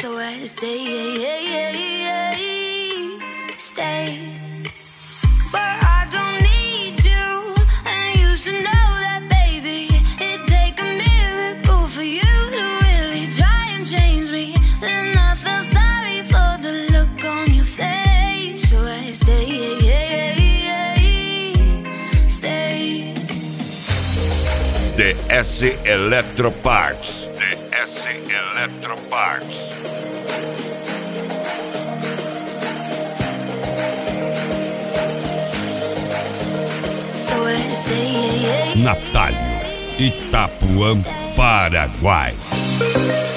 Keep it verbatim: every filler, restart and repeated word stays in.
So I stay, stay. But I don't need you, and you should know that, baby. It'd take a miracle for you to really try and change me. Then I feel sorry for the look on your face. So I stay, stay. D S Electro Parts. D S Electro Parts. So I stay. Natalio, Itapuã, Paraguai.